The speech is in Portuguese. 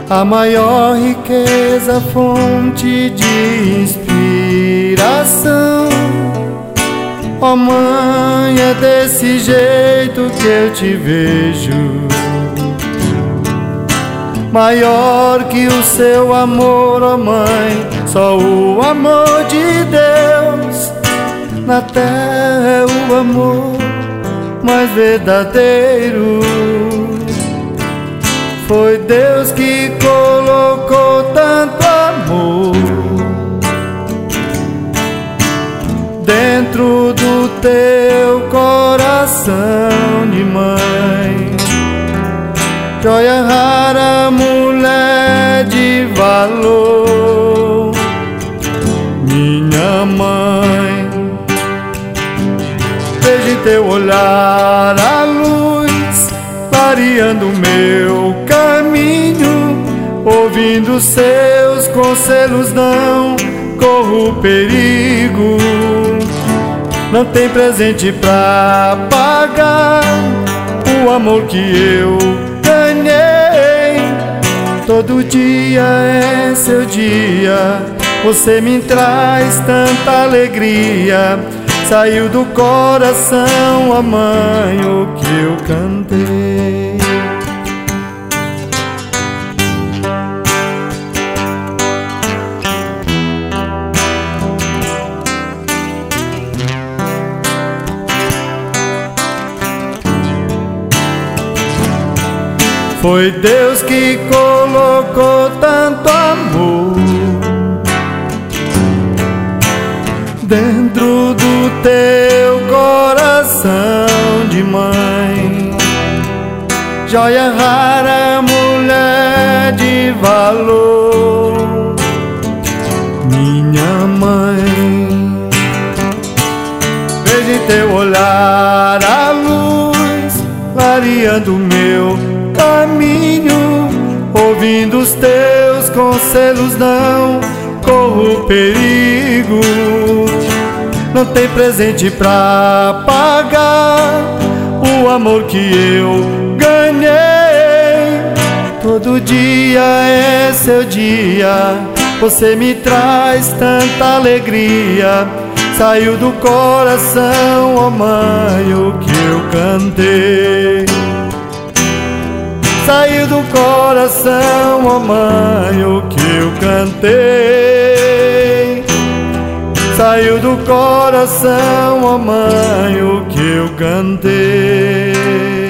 a maior riqueza, fonte de inspiração. Ó mãe, é desse jeito que eu te vejo, maior que o seu amor, ó mãe, só o amor de Deus na terra é o amor mais verdadeiro. Foi Deus que colocou tanto amor dentro do teu coração de mãe. Joia rara, mulher de valor, minha mãe. Vejo em teu olhar a luz clareando meu caminho, ouvindo seus conselhos não corro perigo. Não tem presente pra pagar o amor que eu ganhei. Todo dia é seu dia, você me traz tanta alegria. Saiu do coração, ó mãe, o que eu cantei. Foi Deus que colocou tanto amor dentro do teu coração de mãe. Joia rara, mulher de valor, minha mãe. Vejo em teu olhar a luz clareando meu caminho, ouvindo os teus conselhos não corro perigo. Não tem presente pra pagar o amor que eu ganhei. Todo dia é seu dia, você me traz tanta alegria. Saiu do coração, ó mãe, o que eu cantei. Saiu do coração, ó mãe, o que eu cantei. Saiu do coração, ó mãe, o que eu cantei.